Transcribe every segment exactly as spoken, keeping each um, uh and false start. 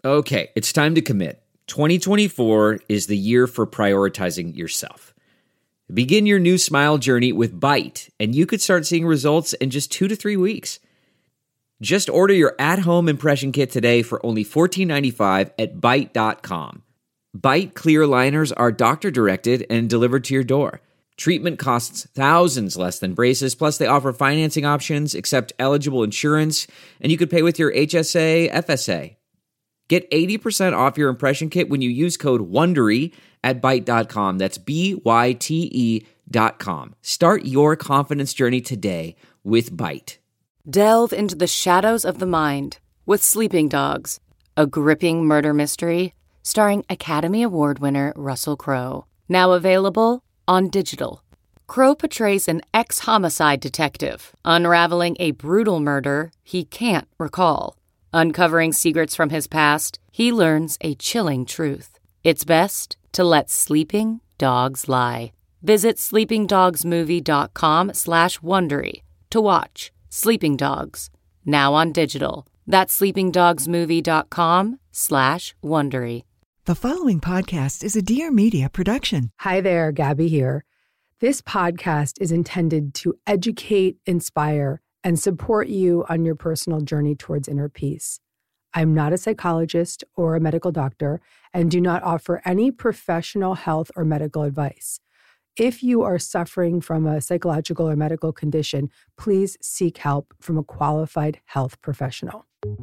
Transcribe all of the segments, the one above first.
Okay, it's time to commit. twenty twenty-four is the year for prioritizing yourself. Begin your new smile journey with Byte, and you could start seeing results in just two to three weeks. Just order your at-home impression kit today for only fourteen ninety-five at byte dot com. Byte clear aligners are doctor-directed and delivered to your door. Treatment costs thousands less than braces, plus they offer financing options, accept eligible insurance, and you could pay with your H S A, F S A. Get eighty percent off your impression kit when you use code WONDERY at byte dot com. That's B Y T E dot com. Start your confidence journey today with Byte. Delve into the shadows of the mind with Sleeping Dogs, a gripping murder mystery starring Academy Award winner Russell Crowe. Now available on digital. Crowe portrays an ex-homicide detective unraveling a brutal murder he can't recall. Uncovering secrets from his past, he learns a chilling truth. It's best to let sleeping dogs lie. Visit sleepingdogsmovie.com slash Wondery to watch Sleeping Dogs, now on digital. That's sleepingdogsmovie.com slash Wondery. The following podcast is a Dear Media production. Hi there, Gabby here. This podcast is intended to educate, inspire, and support you on your personal journey towards inner peace. I'm not a psychologist or a medical doctor and do not offer any professional health or medical advice. If you are suffering from a psychological or medical condition, please seek help from a qualified health professional.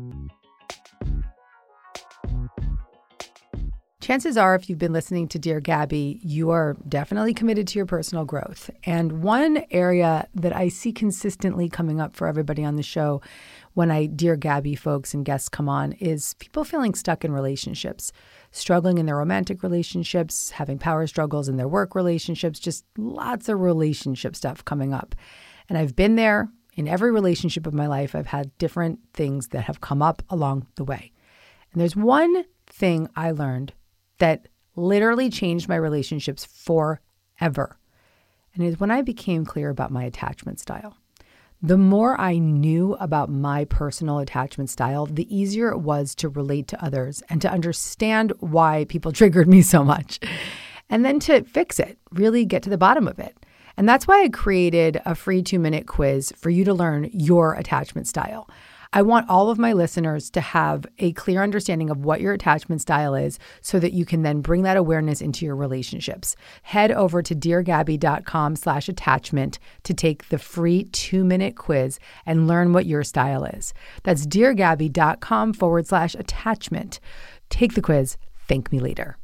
Chances are, if you've been listening to Dear Gabby, you are definitely committed to your personal growth. And one area that I see consistently coming up for everybody on the show when I Dear Gabby folks and guests come on is people feeling stuck in relationships, struggling in their romantic relationships, having power struggles in their work relationships, just lots of relationship stuff coming up. And I've been there in every relationship of my life. I've had different things that have come up along the way. And there's one thing I learned that literally changed my relationships forever. And it's when I became clear about my attachment style. The more I knew about my personal attachment style, the easier it was to relate to others and to understand why people triggered me so much. And then to fix it, really get to the bottom of it. And that's why I created a free two-minute quiz for you to learn your attachment style. I want all of my listeners to have a clear understanding of what your attachment style is so that you can then bring that awareness into your relationships. Head over to deargabby.com slash attachment to take the free two-minute quiz and learn what your style is. That's deargabby.com forward slash attachment. Take the quiz. Thank me later.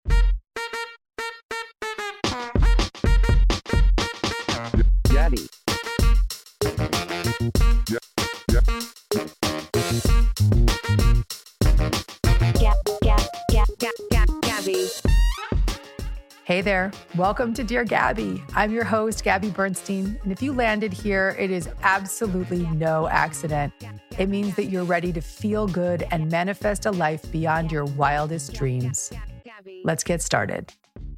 Gabby. Hey there. Welcome to Dear Gabby. I'm your host, Gabby Bernstein. And if you landed here, it is absolutely no accident. It means that you're ready to feel good and manifest a life beyond your wildest dreams. Let's get started.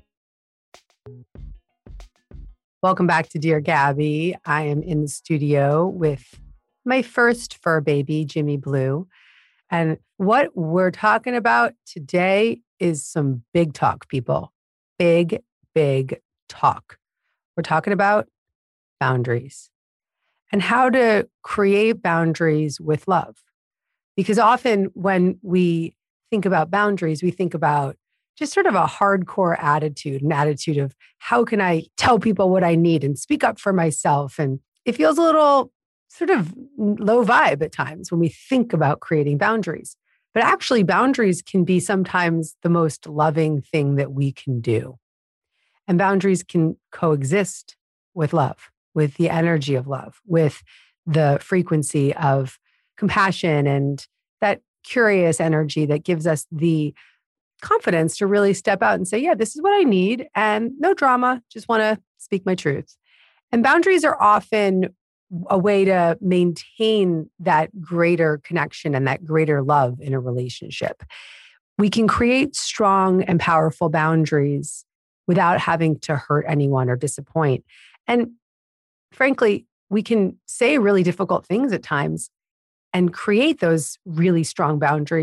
Welcome back to Dear Gabby. I am in the studio with my first fur baby, Jimmy Blue. And what we're talking about today is some big talk, people. Big, big talk. We're talking about boundaries and how to create boundaries with love. Because often when we think about boundaries, we think about just sort of a hardcore attitude, an attitude of how can I tell people what I need and speak up for myself? And it feels a little sort of low vibe at times when we think about creating boundaries. But actually, boundaries can be sometimes the most loving thing that we can do. And boundaries can coexist with love, with the energy of love, with the frequency of compassion and that curious energy that gives us the confidence to really step out and say, yeah, this is what I need. And no drama, just want to speak my truth. And boundaries are often a way to maintain that greater connection and that greater love in a relationship. We can create strong and powerful boundaries without having to hurt anyone or disappoint. And frankly, we can say really difficult things at times and create those really strong boundaries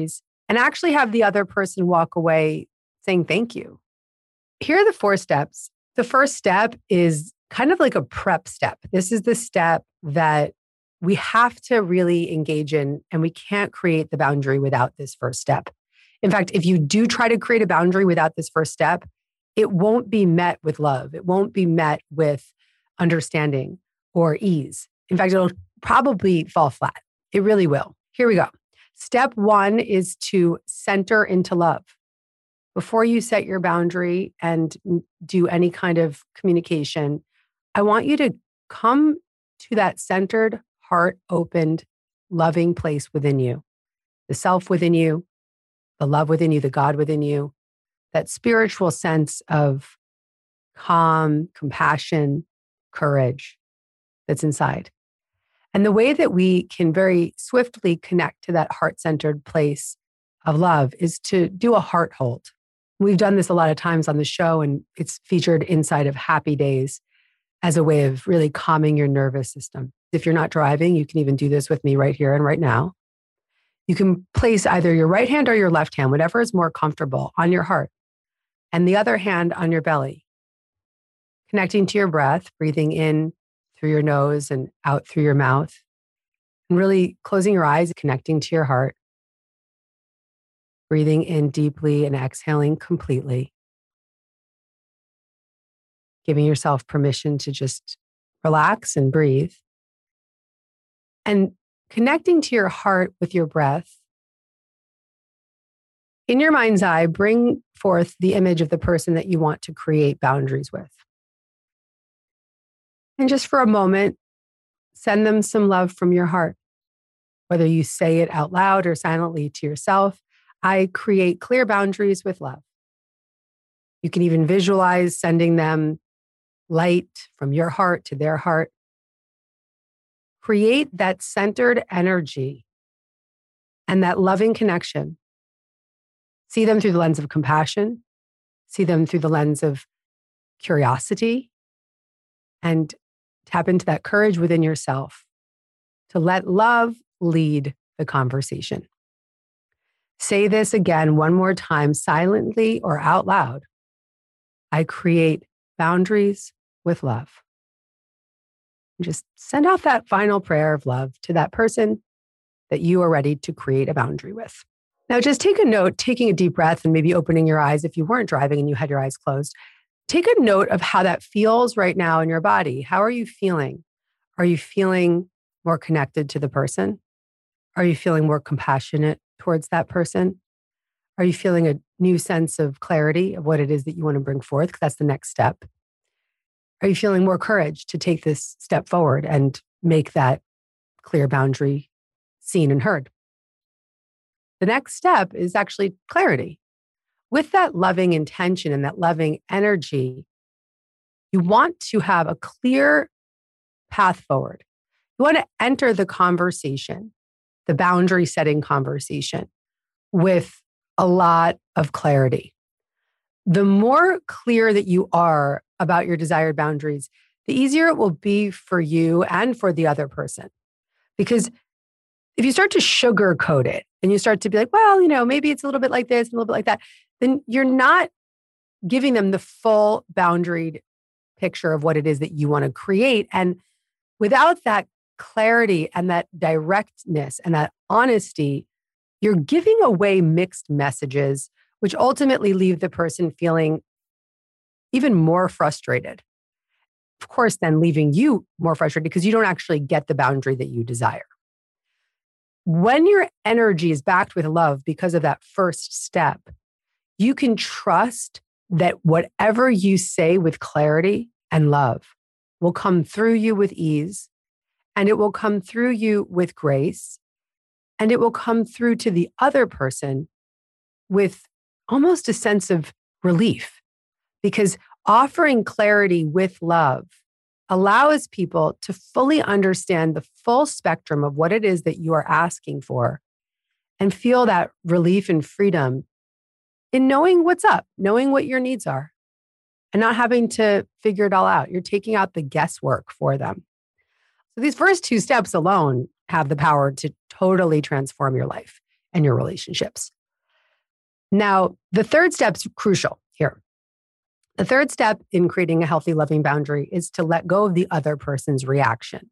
and actually have the other person walk away saying thank you. Here are the four steps. The first step is kind of like a prep step. This is the step that we have to really engage in, and we can't create the boundary without this first step. In fact, if you do try to create a boundary without this first step, it won't be met with love. It won't be met with understanding or ease. In fact, it'll probably fall flat. It really will. Here we go. Step one is to center into love. Before you set your boundary and do any kind of communication, I want you to come to that centered, heart-opened, loving place within you, the self within you, the love within you, the God within you, that spiritual sense of calm, compassion, courage that's inside. And the way that we can very swiftly connect to that heart-centered place of love is to do a heart hold. We've done this a lot of times on the show, and it's featured inside of Happy Days as a way of really calming your nervous system. If you're not driving, you can even do this with me right here and right now. You can place either your right hand or your left hand, whatever is more comfortable, on your heart, and the other hand on your belly, connecting to your breath, breathing in through your nose and out through your mouth, and really closing your eyes, connecting to your heart, breathing in deeply and exhaling completely, giving yourself permission to just relax and breathe, and connecting to your heart with your breath. In your mind's eye, bring forth the image of the person that you want to create boundaries with. And just for a moment, send them some love from your heart. Whether you say it out loud or silently to yourself, I create clear boundaries with love. You can even visualize sending them light from your heart to their heart. Create that centered energy and that loving connection. See them through the lens of compassion. See them through the lens of curiosity. And tap into that courage within yourself to let love lead the conversation. Say this again one more time, silently or out loud. I create boundaries with love. Just send out that final prayer of love to that person that you are ready to create a boundary with. Now, just take a note, taking a deep breath and maybe opening your eyes if you weren't driving and you had your eyes closed. Take a note of how that feels right now in your body. How are you feeling? Are you feeling more connected to the person? Are you feeling more compassionate towards that person? Are you feeling a new sense of clarity of what it is that you want to bring forth? Because that's the next step. Are you feeling more courage to take this step forward and make that clear boundary seen and heard? The next step is actually clarity. With that loving intention and that loving energy, you want to have a clear path forward. You want to enter the conversation, the boundary setting conversation, with a lot of clarity. The more clear that you are about your desired boundaries, the easier it will be for you and for the other person. Because if you start to sugarcoat it and you start to be like, well, you know, maybe it's a little bit like this, and a little bit like that, then you're not giving them the full boundaried picture of what it is that you want to create. And without that clarity and that directness and that honesty, you're giving away mixed messages, which ultimately leave the person feeling even more frustrated. Of course, then leaving you more frustrated because you don't actually get the boundary that you desire. When your energy is backed with love because of that first step, you can trust that whatever you say with clarity and love will come through you with ease, and it will come through you with grace, and it will come through to the other person with almost a sense of relief. Because offering clarity with love allows people to fully understand the full spectrum of what it is that you are asking for and feel that relief and freedom in knowing what's up, knowing what your needs are, and not having to figure it all out. You're taking out the guesswork for them. So these first two steps alone have the power to totally transform your life and your relationships. Now, the third step's crucial here. The third step in creating a healthy, loving boundary is to let go of the other person's reaction.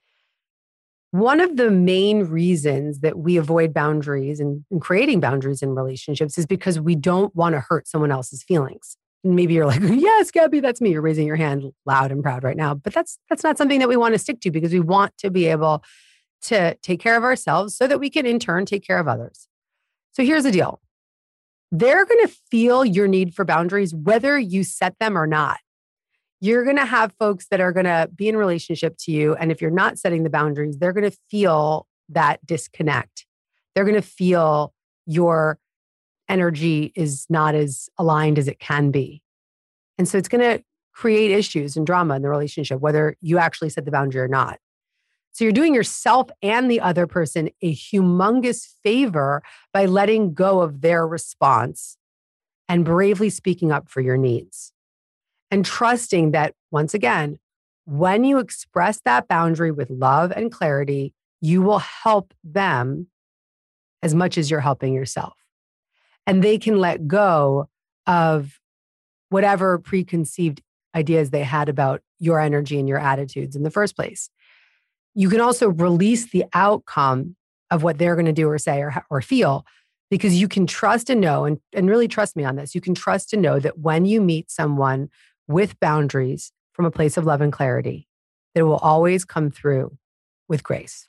One of the main reasons that we avoid boundaries and, and creating boundaries in relationships is because we don't want to hurt someone else's feelings. And maybe you're like, yes, Gabby, that's me. You're raising your hand loud and proud right now. But that's that's not something that we want to stick to because we want to be able to take care of ourselves so that we can in turn take care of others. So here's the deal. They're going to feel your need for boundaries whether you set them or not. You're going to have folks that are going to be in relationship to you. And if you're not setting the boundaries, they're going to feel that disconnect. They're going to feel your energy is not as aligned as it can be. And so it's going to create issues and drama in the relationship, whether you actually set the boundary or not. So you're doing yourself and the other person a humongous favor by letting go of their response and bravely speaking up for your needs. And trusting that, once again, when you express that boundary with love and clarity, you will help them as much as you're helping yourself. And they can let go of whatever preconceived ideas they had about your energy and your attitudes in the first place. You can also release the outcome of what they're going to do or say or, or feel because you can trust and know, and, and really trust me on this, you can trust and know that when you meet someone with boundaries from a place of love and clarity, that it will always come through with grace.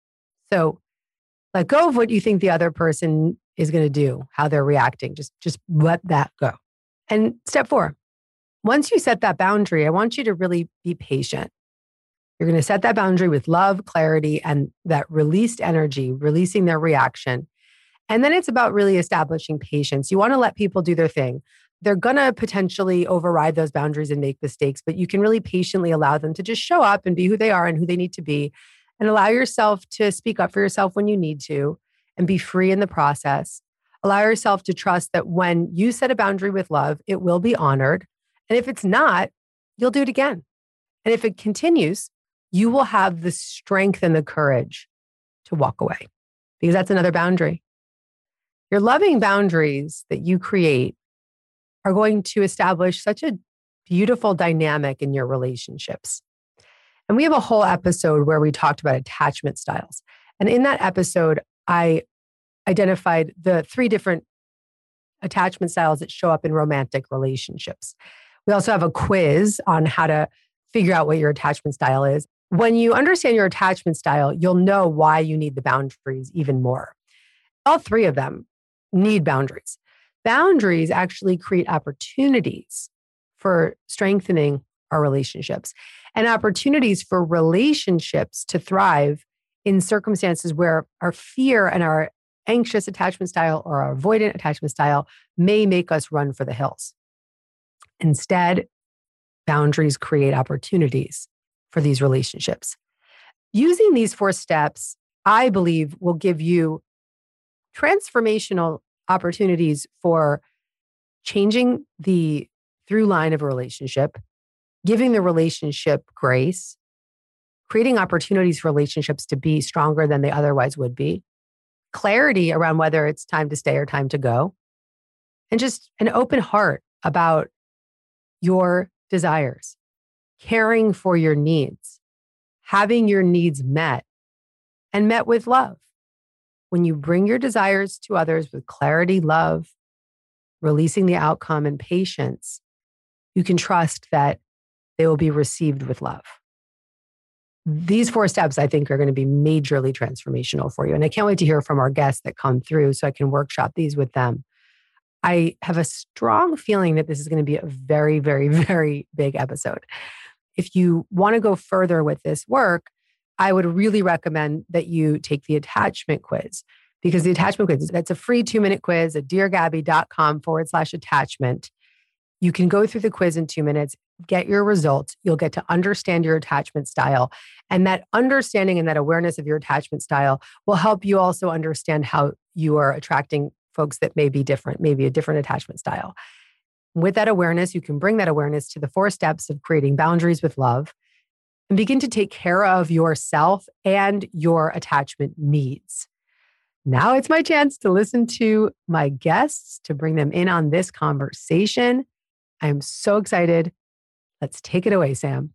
So let go of what you think the other person is going to do, how they're reacting. Just, just let that go. And step four, once you set that boundary, I want you to really be patient. You're going to set that boundary with love, clarity, and that released energy, releasing their reaction. And then it's about really establishing patience. You want to let people do their thing. They're going to potentially override those boundaries and make mistakes, but you can really patiently allow them to just show up and be who they are and who they need to be, and allow yourself to speak up for yourself when you need to and be free in the process. Allow yourself to trust that when you set a boundary with love, it will be honored. And if it's not, you'll do it again. And if it continues, you will have the strength and the courage to walk away, because that's another boundary. Your loving boundaries that you create are going to establish such a beautiful dynamic in your relationships. And we have a whole episode where we talked about attachment styles. And in that episode, I identified the three different attachment styles that show up in romantic relationships. We also have a quiz on how to figure out what your attachment style is. When you understand your attachment style, you'll know why you need the boundaries even more. All three of them need boundaries. Boundaries actually create opportunities for strengthening our relationships and opportunities for relationships to thrive in circumstances where our fear and our anxious attachment style or our avoidant attachment style may make us run for the hills. Instead, boundaries create opportunities for these relationships. Using these four steps, I believe, will give you transformational opportunities for changing the through line of a relationship, giving the relationship grace, creating opportunities for relationships to be stronger than they otherwise would be, clarity around whether it's time to stay or time to go, and just an open heart about your desires, caring for your needs, having your needs met and met with love. When you bring your desires to others with clarity, love, releasing the outcome and patience, you can trust that they will be received with love. These four steps, I think, are going to be majorly transformational for you. And I can't wait to hear from our guests that come through so I can workshop these with them. I have a strong feeling that this is going to be a very, very, very big episode. If you want to go further with this work, I would really recommend that you take the attachment quiz, because the attachment quiz, that's a free two-minute quiz at deargabby.com forward slash attachment. You can go through the quiz in two minutes, get your results. You'll get to understand your attachment style. And that understanding and that awareness of your attachment style will help you also understand how you are attracting folks that may be different, maybe a different attachment style. With that awareness, you can bring that awareness to the four steps of creating boundaries with love and begin to take care of yourself and your attachment needs. Now it's my chance to listen to my guests, to bring them in on this conversation. I am so excited. Let's take it away, Sam.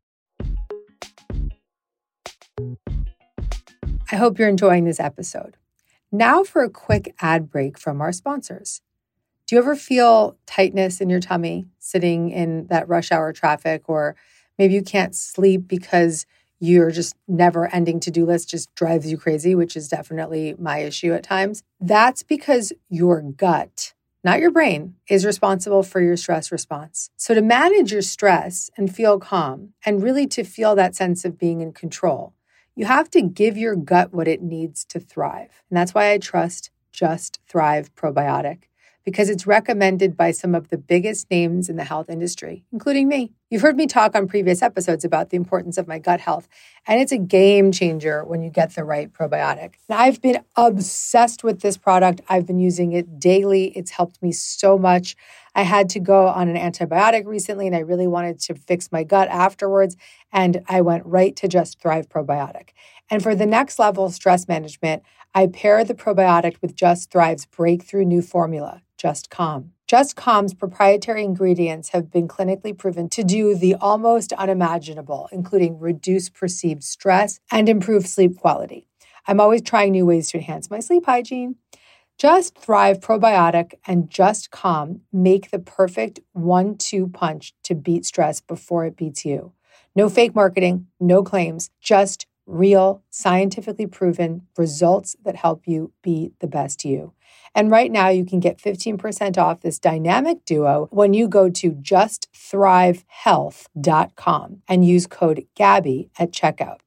I hope you're enjoying this episode. Now for a quick ad break from our sponsors. Do you ever feel tightness in your tummy sitting in that rush hour traffic, or maybe you can't sleep because your just never ending to-do list just drives you crazy, which is definitely my issue at times? That's because your gut, not your brain, is responsible for your stress response. So to manage your stress and feel calm, and really to feel that sense of being in control, you have to give your gut what it needs to thrive. And that's why I trust Just Thrive Probiotic, because it's recommended by some of the biggest names in the health industry, including me. You've heard me talk on previous episodes about the importance of my gut health, and it's a game changer when you get the right probiotic. And I've been obsessed with this product. I've been using it daily. It's helped me so much. I had to go on an antibiotic recently, and I really wanted to fix my gut afterwards, and I went right to Just Thrive Probiotic. And for the next level stress management, I pair the probiotic with Just Thrive's breakthrough new formula, Just Calm. Just Calm's proprietary ingredients have been clinically proven to do the almost unimaginable, including reduce perceived stress and improve sleep quality. I'm always trying new ways to enhance my sleep hygiene. Just Thrive Probiotic and Just Calm make the perfect one two punch to beat stress before it beats you. No fake marketing, no claims, just real, scientifically proven results that help you be the best you. And right now you can get fifteen percent off this dynamic duo when you go to just thrive health dot com and use code Gabby at checkout.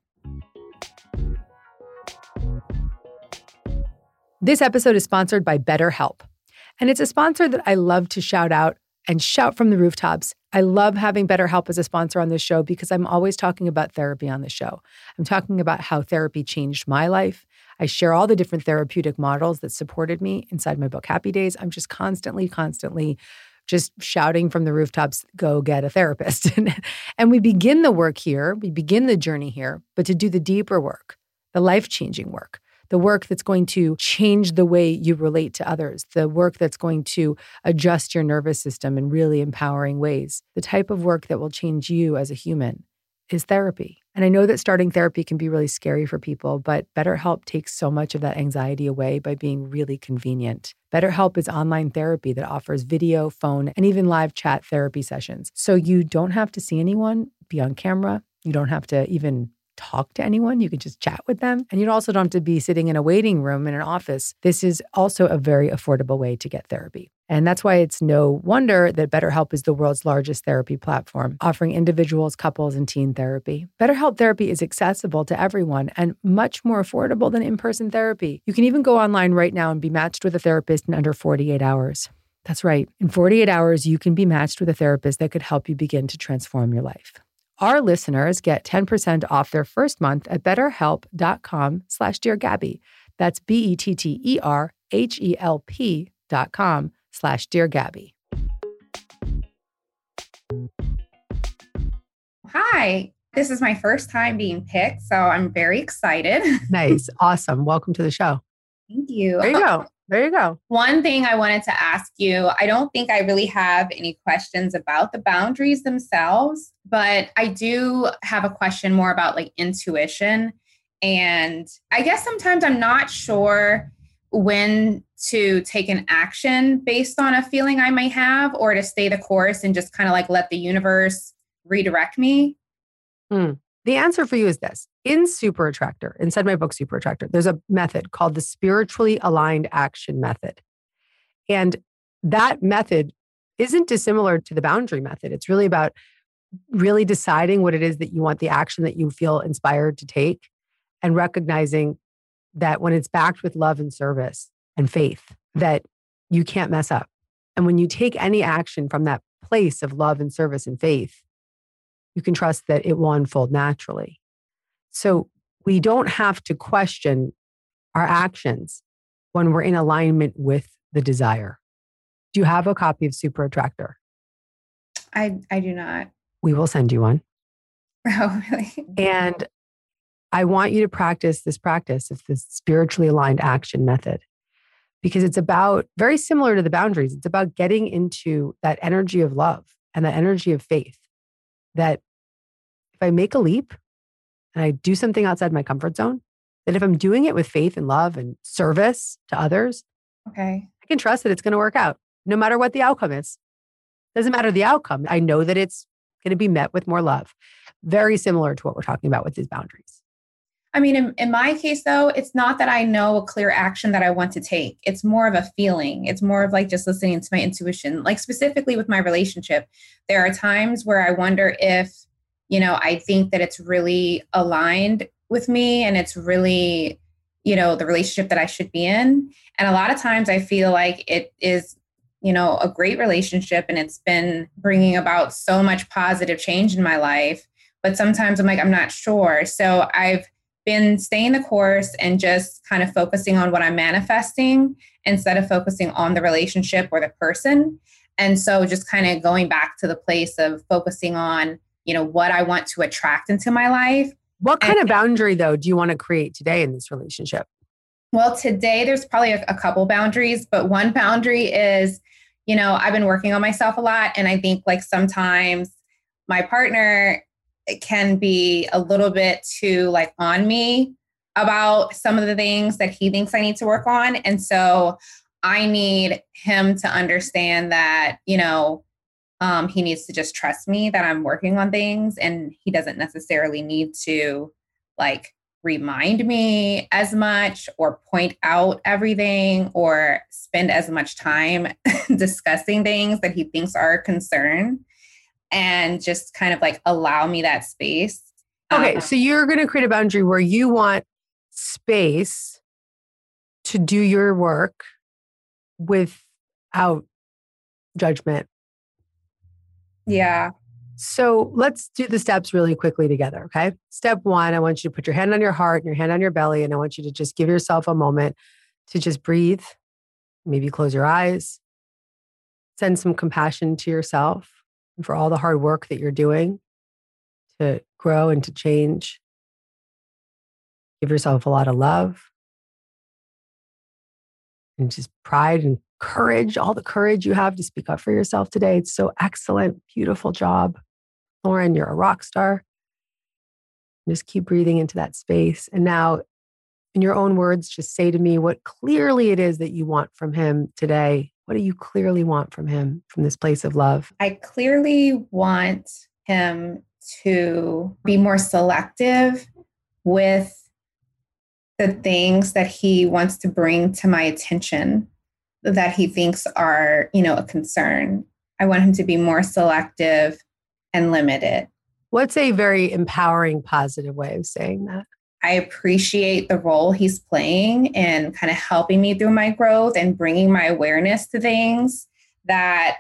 This episode is sponsored by BetterHelp. And it's a sponsor that I love to shout out and shout from the rooftops. I love having BetterHelp as a sponsor on this show because I'm always talking about therapy on the show. I'm talking about how therapy changed my life. I share all the different therapeutic models that supported me inside my book, Happy Days. I'm just constantly, constantly just shouting from the rooftops, go get a therapist. And we begin the work here, we begin the journey here, but to do the deeper work, the life-changing work, the work that's going to change the way you relate to others, the work that's going to adjust your nervous system in really empowering ways, the type of work that will change you as a human is therapy. And I know that starting therapy can be really scary for people, but BetterHelp takes so much of that anxiety away by being really convenient. BetterHelp is online therapy that offers video, phone, and even live chat therapy sessions. So you don't have to see anyone, be on camera. You don't have to even talk to anyone. You can just chat with them. And you also don't have to be sitting in a waiting room in an office. This is also a very affordable way to get therapy. And that's why it's no wonder that BetterHelp is the world's largest therapy platform, offering individuals, couples, and teen therapy. BetterHelp therapy is accessible to everyone and much more affordable than in-person therapy. You can even go online right now and be matched with a therapist in under forty-eight hours. That's right. In forty-eight hours, you can be matched with a therapist that could help you begin to transform your life. Our listeners get ten percent off their first month at betterhelp.com slash Dear Gabby. That's B-E-T-T-E-R-H-E-L-P dot com slash Dear Gabby. Hi, this is my first time being picked, so I'm very excited. Nice. Awesome. Welcome to the show. Thank you. There you go. There you go. One thing I wanted to ask you, I don't think I really have any questions about the boundaries themselves, but I do have a question more about like intuition. And I guess sometimes I'm not sure when to take an action based on a feeling I might have, or to stay the course and just kind of like let the universe redirect me. Mm. The answer for you is this. In Super Attractor, inside my book, Super Attractor, there's a method called the spiritually aligned action method. And that method isn't dissimilar to the boundary method. It's really about really deciding what it is that you want, the action that you feel inspired to take, and recognizing that when it's backed with love and service and faith, that you can't mess up. And when you take any action from that place of love and service and faith, you can trust that it will unfold naturally. So we don't have to question our actions when we're in alignment with the desire. Do you have a copy of Super Attractor? I, I do not. We will send you one. Oh, really? And I want you to practice this practice of this spiritually aligned action method. because it's about very similar to the boundaries. It's about getting into that energy of love and that energy of faith that if I make a leap and I do something outside my comfort zone, that if I'm doing it with faith and love and service to others, Okay. I can trust that it's going to work out no matter what the outcome is. Doesn't matter the outcome. I know that it's going to be met with more love. Very similar to what we're talking about with these boundaries. I mean, in, in my case, though, it's not that I know a clear action that I want to take. It's more of a feeling. It's more of like just listening to my intuition. Like specifically with my relationship, there are times where I wonder if, you know, I think that it's really aligned with me and it's really, you know, the relationship that I should be in. And a lot of times I feel like it is, you know, a great relationship and it's been bringing about so much positive change in my life. But sometimes I'm like, I'm not sure. So I've been staying the course and just kind of focusing on what I'm manifesting instead of focusing on the relationship or the person. And so just kind of going back to the place of focusing on, you know, what I want to attract into my life. What kind and, of boundary, though, do you want to create today in this relationship? Well, today there's probably a, a couple boundaries, but one boundary is, you know, I've been working on myself a lot. And I think like sometimes my partner can be a little bit too like on me about some of the things that he thinks I need to work on. And so I need him to understand that, you know, um, he needs to just trust me that I'm working on things and he doesn't necessarily need to like remind me as much or point out everything or spend as much time discussing things that he thinks are a concern. And just kind of like allow me that space. Okay, Um, so you're going to create a boundary where you want space to do your work without judgment. yeah. So let's do the steps really quickly together, okay? Step one, I want you to put your hand on your heart and your hand on your belly, and I want you to just give yourself a moment to just breathe. Maybe close your eyes. Send some compassion to yourself for all the hard work that you're doing to grow and to change. Give yourself a lot of love and just pride and courage, all the courage you have to speak up for yourself today. It's so excellent. Beautiful job. Lauren, you're a rock star. Just keep breathing into that space. And now, in your own words, just say to me what clearly it is that you want from him today. What do you clearly want from him from this place of love? I clearly want him to be more selective with the things that he wants to bring to my attention that he thinks are, you know, a concern. I want him to be more selective and limited. What's a very empowering, positive way of saying that? I appreciate the role he's playing and kind of helping me through my growth and bringing my awareness to things that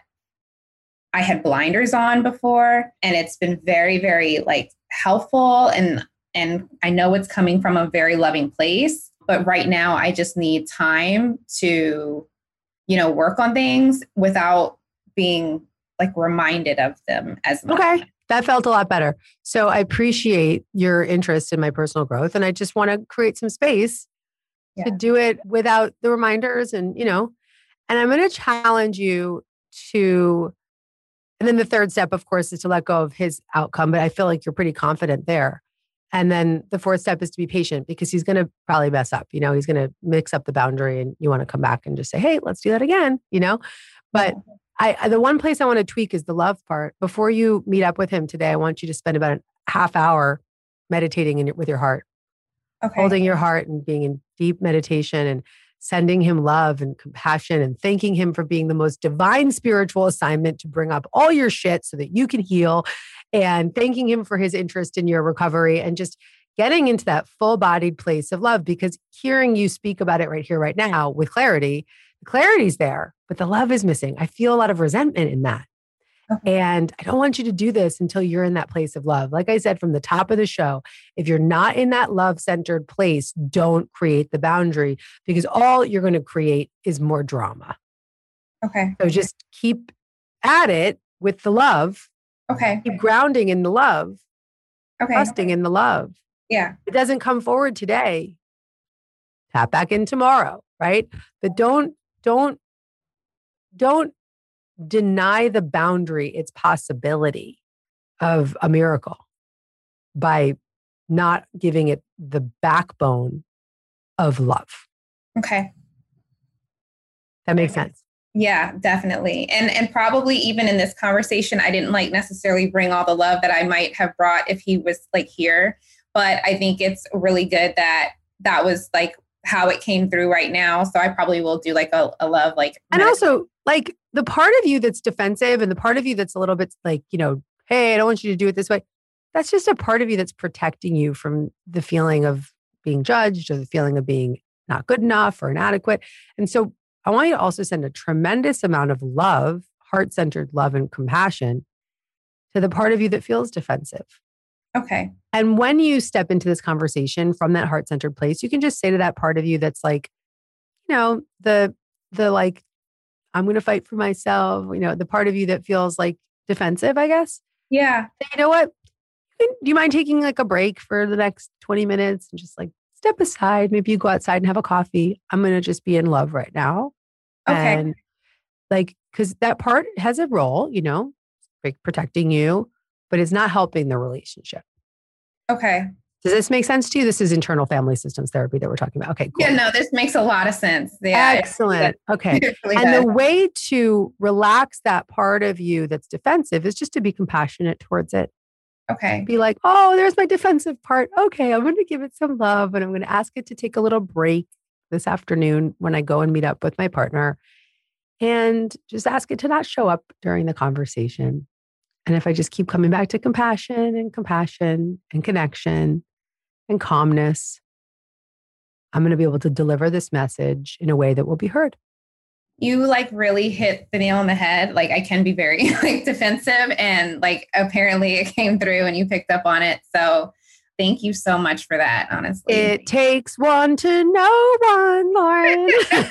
I had blinders on before. And it's been very, very like helpful. And, and I know it's coming from a very loving place, but right now I just need time to, you know, work on things without being like reminded of them as much. Okay. That felt a lot better. So I appreciate your interest in my personal growth. And I just want to create some space Yeah. to do it without the reminders and, you know, and I'm going to challenge you to, and then the third step, of course, is to let go of his outcome. But I feel like you're pretty confident there. And then the fourth step is to be patient because he's going to probably mess up. You know, he's going to mix up the boundary and you want to come back and just say, hey, let's do that again, you know, but I, I, the one place I want to tweak is the love part. Before you meet up with him today, I want you to spend about a half hour meditating in your, with your heart, Okay. holding your heart and being in deep meditation and sending him love and compassion and thanking him for being the most divine spiritual assignment to bring up all your shit so that you can heal and thanking him for his interest in your recovery and just getting into that full-bodied place of love because hearing you speak about it right here, right now with clarity, the clarity's there, but the love is missing. I feel a lot of resentment in that. Okay. And I don't want you to do this until you're in that place of love. Like I said from the top of the show, if you're not in that love-centered place, don't create the boundary because all you're going to create is more drama. Okay. So just keep at it with the love. Okay. Keep grounding in the love, Okay. trusting in the love. Yeah. If it doesn't come forward today, tap back in tomorrow, right? But don't, don't, don't deny the boundary, its possibility of a miracle by not giving it the backbone of love. Okay. That makes sense. Yeah, definitely. And and probably even in this conversation, I didn't like necessarily bring all the love that I might have brought if he was like here. But I think it's really good that that was like how it came through right now. So I probably will do like a, a love like. And also like the part of you that's defensive and the part of you that's a little bit like, you know, hey, I don't want you to do it this way. That's just a part of you that's protecting you from the feeling of being judged or the feeling of being not good enough or inadequate. And so I want you to also send a tremendous amount of love, heart-centered love and compassion to the part of you that feels defensive. Okay. And when you step into this conversation from that heart-centered place, you can just say to that part of you that's like, you know, the, the like, I'm going to fight for myself, you know, the part of you that feels like defensive, I guess. Yeah. Say, you know what? Do you mind taking like a break for the next twenty minutes and just like step aside? Maybe you go outside and have a coffee. I'm going to just be in love right now. Okay. And like, because that part has a role, you know, like protecting you, but it's not helping the relationship. Okay. Does this make sense to you? This is internal family systems therapy that we're talking about. Okay, cool. Yeah, no, this makes a lot of sense. Yeah. Excellent. Okay. It really And does. the way to relax that part of you that's defensive is just to be compassionate towards it. Okay. Be like, oh, there's my defensive part. Okay, I'm going to give it some love and I'm going to ask it to take a little break this afternoon when I go and meet up with my partner, and just ask it to not show up during the conversation. And if I just keep coming back to compassion and compassion and connection and calmness, I'm going to be able to deliver this message in a way that will be heard. You like really hit the nail on the head. Like I can be very like defensive, and like apparently it came through and you picked up on it. So thank you so much for that, honestly. It takes one to know one, Lauren.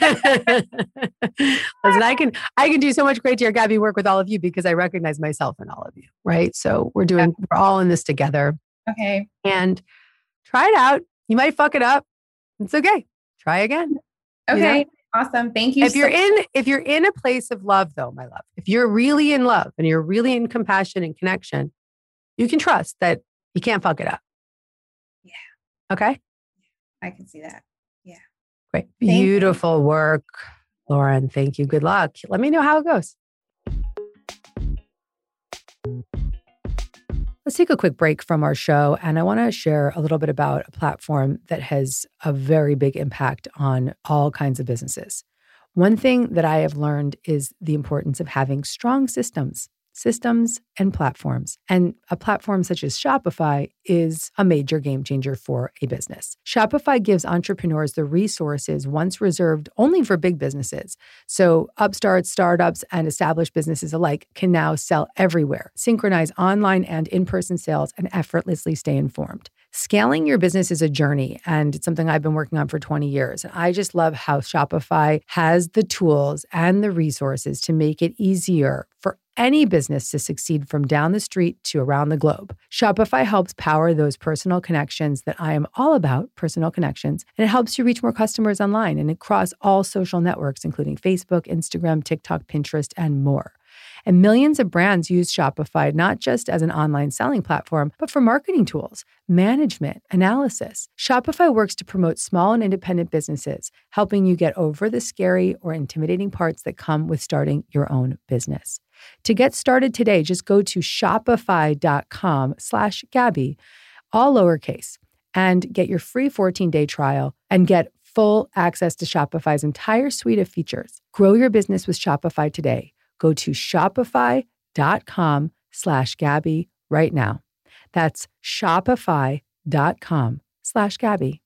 Listen, I can I can do so much great Dear Gabby work with all of you because I recognize myself in all of you, right? So we're doing, we're all in this together. Okay. And try it out. You might fuck it up. It's okay. Try again. Okay. You know? Awesome. Thank you. If you're so- in, if you're in a place of love though, my love, if you're really in love and you're really in compassion and connection, you can trust that you can't fuck it up. Yeah. Okay. I can see that. Yeah. Great. Thank you. Beautiful work, Lauren. Thank you. Good luck. Let me know how it goes. Let's take a quick break from our show. And I want to share a little bit about a platform that has a very big impact on all kinds of businesses. One thing that I have learned is the importance of having strong systems. Systems and platforms. And a platform such as Shopify is a major game changer for a business. Shopify gives entrepreneurs the resources once reserved only for big businesses. So upstarts, startups, and established businesses alike can now sell everywhere, synchronize online and in-person sales, and effortlessly stay informed. Scaling your business is a journey, and it's something I've been working on for twenty years. And I just love how Shopify has the tools and the resources to make it easier for any business to succeed from down the street to around the globe. Shopify helps power those personal connections that I am all about, personal connections, and it helps you reach more customers online and across all social networks, including Facebook, Instagram, TikTok, Pinterest, and more. And millions of brands use Shopify not just as an online selling platform, but for marketing tools, management, analysis. Shopify works to promote small and independent businesses, helping you get over the scary or intimidating parts that come with starting your own business. To get started today, just go to shopify.com slash Gabby, all lowercase, and get your free fourteen-day trial and get full access to Shopify's entire suite of features. Grow your business with Shopify today. Go to shopify.com slash Gabby right now. That's shopify.com slash Gabby.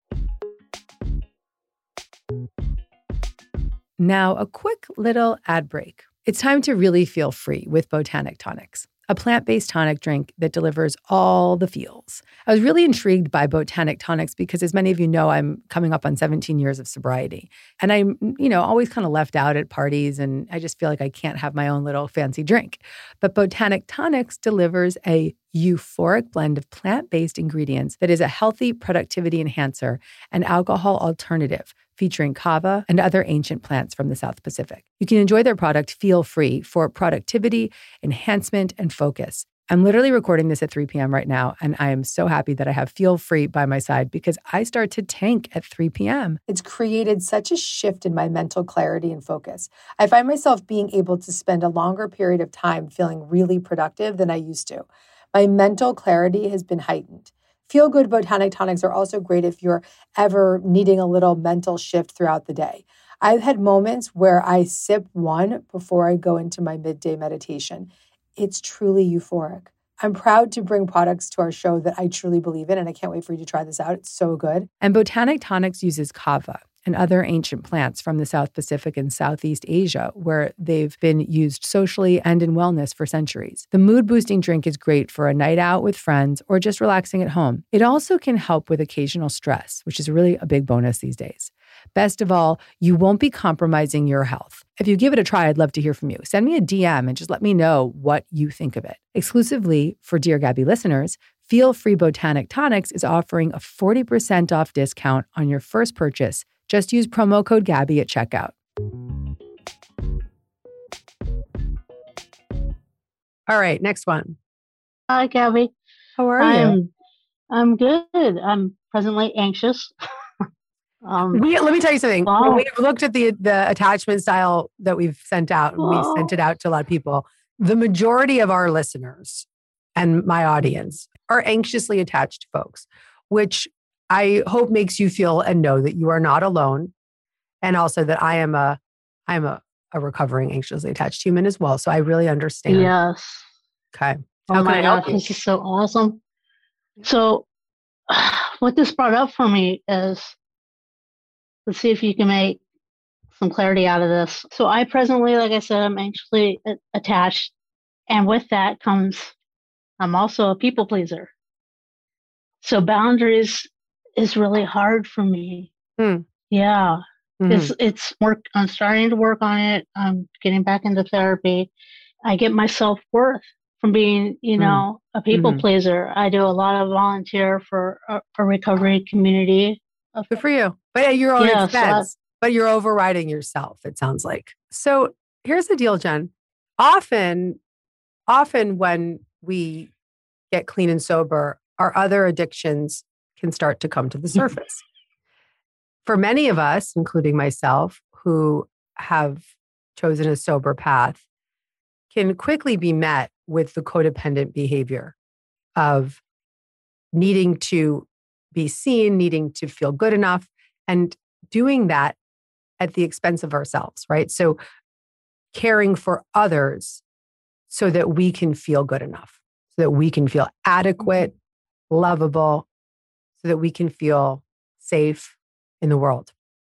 Now, a quick little ad break. It's time to really feel free with Botanic Tonics, a plant-based tonic drink that delivers all the feels. I was really intrigued by Botanic Tonics because, as many of you know, I'm coming up on seventeen years of sobriety. And I'm, you know, always kind of left out at parties, and I just feel like I can't have my own little fancy drink. But Botanic Tonics delivers a euphoric blend of plant-based ingredients that is a healthy productivity enhancer and alcohol alternative featuring kava and other ancient plants from the South Pacific. You can enjoy their product feel-free for productivity, enhancement, and focus. I'm literally recording this at three p.m. right now, and I am so happy that I have Feel Free by my side because I start to tank at three p.m. It's created such a shift in my mental clarity and focus. I find myself being able to spend a longer period of time feeling really productive than I used to. My mental clarity has been heightened. Feel Good Botanic Tonics are also great if you're ever needing a little mental shift throughout the day. I've had moments where I sip one before I go into my midday meditation. It's truly euphoric. I'm proud to bring products to our show that I truly believe in, and I can't wait for you to try this out. It's so good. And Botanic Tonics uses kava and other ancient plants from the South Pacific and Southeast Asia, where they've been used socially and in wellness for centuries. The mood-boosting drink is great for a night out with friends or just relaxing at home. It also can help with occasional stress, which is really a big bonus these days. Best of all, you won't be compromising your health. If you give it a try, I'd love to hear from you. Send me a D M and just let me know what you think of it. Exclusively for Dear Gabby listeners, Feel Free Botanic Tonics is offering a forty percent off discount on your first purchase. Just use promo code Gabby at checkout. All right, next one. Hi, Gabby. How are I'm, you? I'm good. I'm presently anxious. um, we, let me tell you something. wow. When we've looked at the, the attachment style that we've sent out, and Wow. we've sent it out to a lot of people, the majority of our listeners and my audience are anxiously attached folks, which I hope makes you feel and know that you are not alone. And also that I am a, I'm a, a recovering anxiously attached human as well. So I really understand. Yes. Okay. Oh How can my I help gosh, you? this is so awesome. So what this brought up for me is, let's see if you can make some clarity out of this. So I presently, like I said, I'm anxiously a- attached. And with that comes, I'm also a people pleaser. So boundaries is really hard for me. Hmm. Yeah. Mhm. It's, it's work. I'm starting to work on it. I'm getting back into therapy. I get my self-worth from being, you know, a people Mhm. pleaser. I do a lot of volunteer for a, a recovery community. Of, Good for you. But at your own Yeah, so expense. But you're overriding yourself, it sounds like. So here's the deal, Jen. Often, often when we get clean and sober, our other addictions can start to come to the surface. For many of us, including myself, who have chosen a sober path, can quickly be met with the codependent behavior of needing to be seen, needing to feel good enough, and doing that at the expense of ourselves, right? So caring for others so that we can feel good enough, so that we can feel adequate, lovable, so that we can feel safe in the world.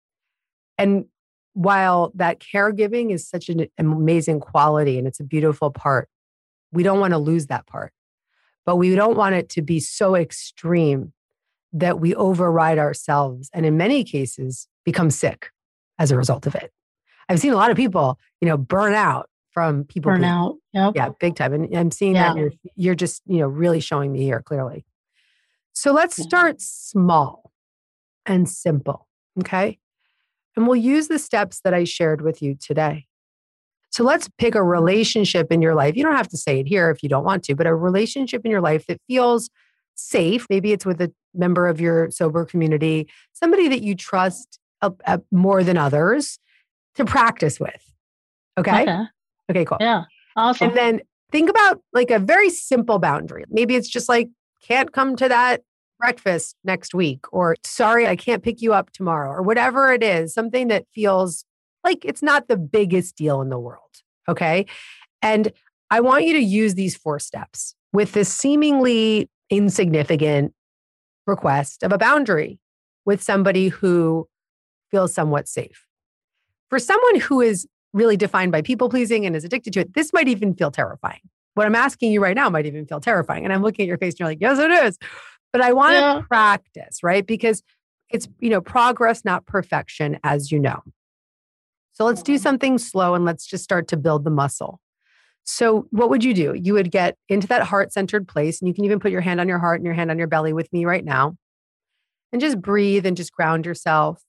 And while that caregiving is such an amazing quality and it's a beautiful part, we don't want to lose that part. But we don't want it to be so extreme that we override ourselves and in many cases become sick as a result of it. I've seen a lot of people, you know, burn out from people. burnout. Yep. Yeah, big time. And I'm seeing Yeah. that and you're, you're just, you know, really showing me here clearly. So let's Yeah. start small and simple, okay? And we'll use the steps that I shared with you today. So let's pick a relationship in your life. You don't have to say it here if you don't want to, but a relationship in your life that feels safe. Maybe it's with a member of your sober community, somebody that you trust uh, uh, more than others to practice with. Okay? Okay. Okay, cool. Yeah. Awesome. And then think about like a very simple boundary. Maybe it's just like, can't come to that breakfast next week, or sorry, I can't pick you up tomorrow, or whatever it is, something that feels like it's not the biggest deal in the world. Okay. And I want you to use these four steps with this seemingly insignificant request of a boundary with somebody who feels somewhat safe. For someone who is really defined by people pleasing and is addicted to it, this might even feel terrifying. What I'm asking you right now might even feel terrifying. And I'm looking at your face and you're like, yes, it is. But I want to Yeah. practice, right? Because it's, you know, progress, not perfection, as you know. So let's do something slow and let's just start to build the muscle. So what would you do? You would get into that heart-centered place, and you can even put your hand on your heart and your hand on your belly with me right now. And just breathe and just ground yourself.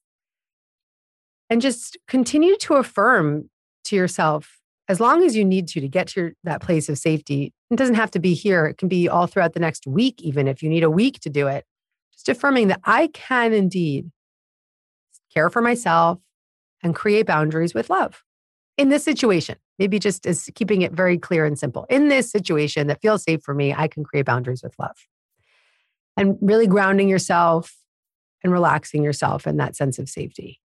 And just continue to affirm to yourself as long as you need to to get to your, that place of safety. It doesn't have to be here. It can be all throughout the next week, even if you need a week to do it. Just affirming that I can indeed care for myself and create boundaries with love. In this situation, maybe just as keeping it very clear and simple. In this situation that feels safe for me, I can create boundaries with love. And really grounding yourself and relaxing yourself in that sense of safety.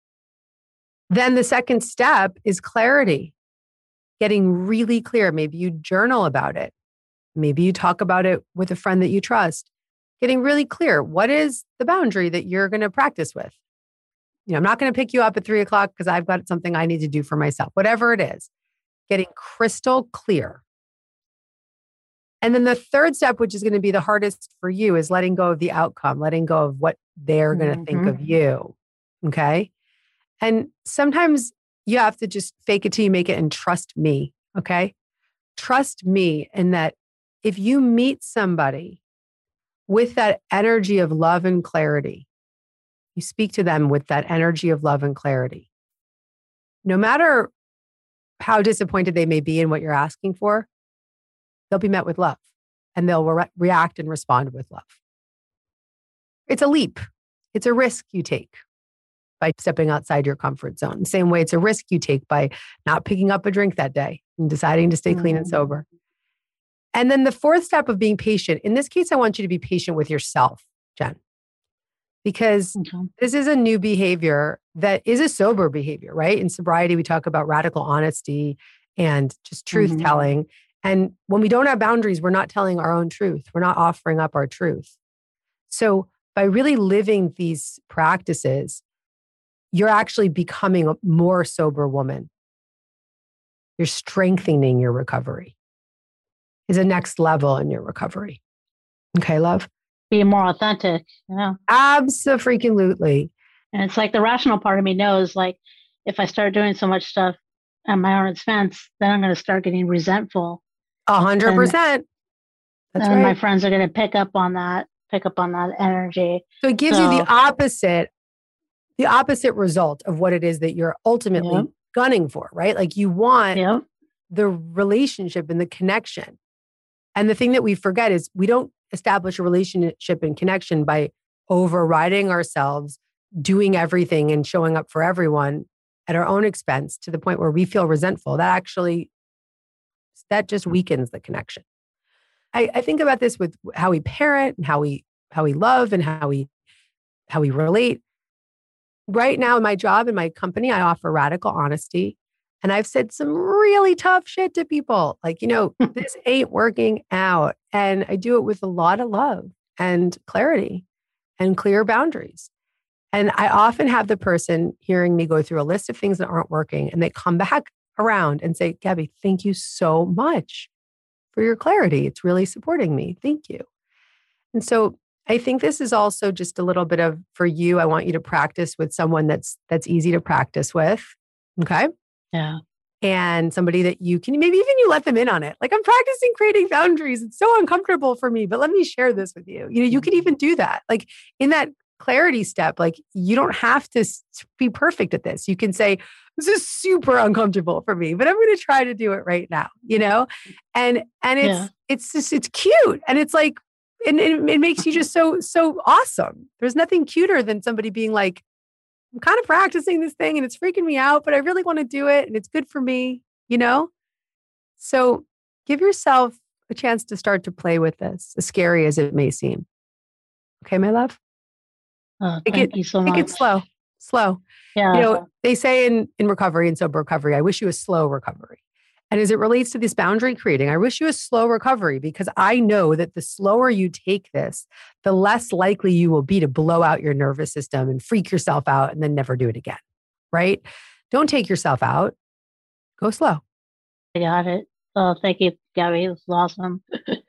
Then the second step is clarity. Getting really clear. Maybe you journal about it. Maybe you talk about it with a friend that you trust. Getting really clear. What is the boundary that you're going to practice with? You know, I'm not going to pick you up at three o'clock because I've got something I need to do for myself. Whatever it is, getting crystal clear. And then the third step, which is going to be the hardest for you, is letting go of the outcome, letting go of what they're going to mm-hmm. think of you. Okay. And sometimes you have to just fake it till you make it and trust me. Okay. Trust me in that if you meet somebody with that energy of love and clarity, you speak to them with that energy of love and clarity. No matter how disappointed they may be in what you're asking for, they'll be met with love and they'll re- react and respond with love. It's a leap. It's a risk you take by stepping outside your comfort zone. The same way it's a risk you take by not picking up a drink that day and deciding to stay clean mm. and sober. And then the fourth step of being patient. In this case, I want you to be patient with yourself, Jen. Because okay. this is a new behavior that is a sober behavior, right? In sobriety, we talk about radical honesty and just truth mm-hmm. telling. And when we don't have boundaries, we're not telling our own truth. We're not offering up our truth. So by really living these practices, you're actually becoming a more sober woman. You're strengthening your recovery. Is a next level in your recovery. Okay, love? Being more authentic, yeah. Abso-freaking-lutely. And it's like the rational part of me knows, like, if I start doing so much stuff at my own expense, then I'm going to start getting resentful. A hundred percent. That's and right. my friends are going to pick up on that, pick up on that energy. So it gives so, you the opposite, the opposite result of what it is that you're ultimately yep. gunning for, right? Like you want yep. the relationship and the connection. And the thing that we forget is we don't establish a relationship and connection by overriding ourselves, doing everything and showing up for everyone at our own expense to the point where we feel resentful. That actually, that just weakens the connection. I, I think about this with how we parent and how we how we love and how we how we relate. Right now in my job, in my company, I offer radical honesty. And I've said some really tough shit to people. Like, you know, this ain't working out. And I do it with a lot of love and clarity and clear boundaries. And I often have the person hearing me go through a list of things that aren't working. And they come back around and say, Gabby, thank you so much for your clarity. It's really supporting me. Thank you. And so I think this is also just a little bit of, for you, I want you to practice with someone that's that's easy to practice with. Okay. Yeah. And somebody that you can, maybe even you let them in on it. Like, I'm practicing creating boundaries. It's so uncomfortable for me, but let me share this with you. You know, you could even do that. Like in that clarity step, like you don't have to be perfect at this. You can say, this is super uncomfortable for me, but I'm going to try to do it right now, you know? And, and it's, yeah. it's just, it's cute. And it's like, and it, it makes you just so, so awesome. There's nothing cuter than somebody being like, I'm kind of practicing this thing and it's freaking me out, but I really want to do it and it's good for me, you know? So give yourself a chance to start to play with this, as scary as it may seem. Okay, my love? Oh, take thank it, you so much. Take it slow, slow. Yeah. You know, they say in, in recovery and sober recovery, I wish you a slow recovery. And as it relates to this boundary creating, I wish you a slow recovery because I know that the slower you take this, the less likely you will be to blow out your nervous system and freak yourself out and then never do it again, right? Don't take yourself out. Go slow. I got it. Oh, thank you, Gabby. It was awesome.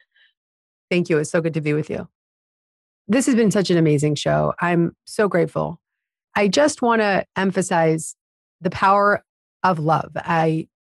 Thank you. It's so good to be with you. This has been such an amazing show. I'm so grateful. I just want to emphasize the power of love. I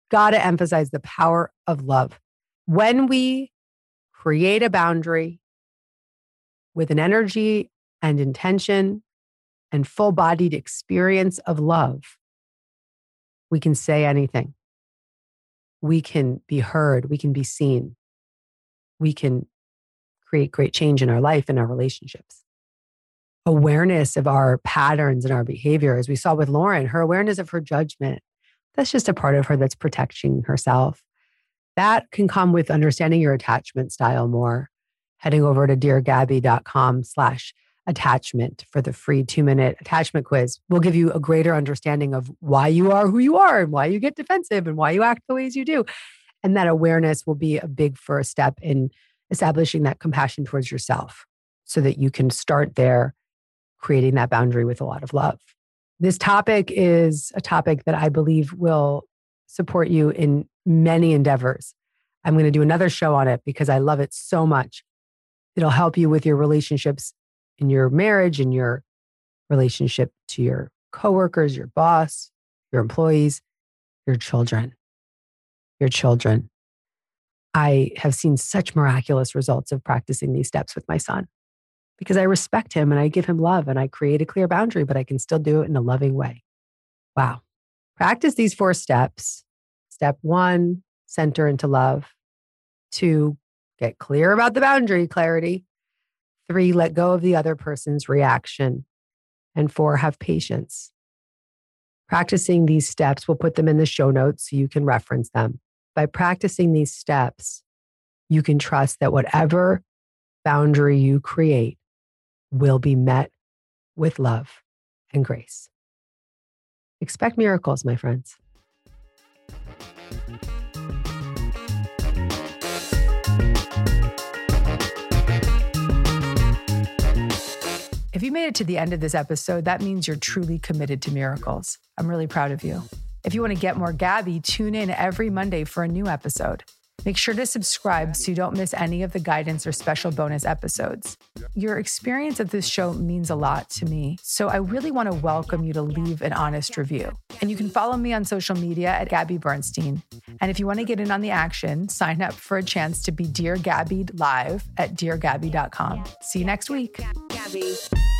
got to emphasize the power of love. When we create a boundary with an energy and intention and full-bodied experience of love, we can say anything. We can be heard. We can be seen. We can create great change in our life and our relationships. Awareness of our patterns and our behavior, as we saw with Lauren, her awareness of her judgment, that's just a part of her that's protecting herself. That can come with understanding your attachment style more. Heading over to deargabby.com slash attachment for the free two-minute attachment quiz will give you a greater understanding of why you are who you are and why you get defensive and why you act the ways you do. And that awareness will be a big first step in establishing that compassion towards yourself so that you can start there, creating that boundary with a lot of love. This topic is a topic that I believe will support you in many endeavors. I'm going to do another show on it because I love it so much. It'll help you with your relationships in your marriage, in your relationship to your coworkers, your boss, your employees, your children, your children. I have seen such miraculous results of practicing these steps with my son because I respect him and I give him love and I create a clear boundary, but I can still do it in a loving way. Wow. Practice these four steps. Step one, center into love. Two, get clear about the boundary, clarity. Three, let go of the other person's reaction. And four, have patience. Practicing these steps, we'll put them in the show notes so you can reference them. By practicing these steps, you can trust that whatever boundary you create will be met with love and grace. Expect miracles, my friends. If you made it to the end of this episode, that means you're truly committed to miracles. I'm really proud of you. If you want to get more Gabby, tune in every Monday for a new episode. Make sure to subscribe so you don't miss any of the guidance or special bonus episodes. Your experience of this show means a lot to me, so I really want to welcome you to leave an honest review. And you can follow me on social media at Gabby Bernstein. And if you want to get in on the action, sign up for a chance to be Dear Gabby live at dear gabby dot com. See you next week. Gabby.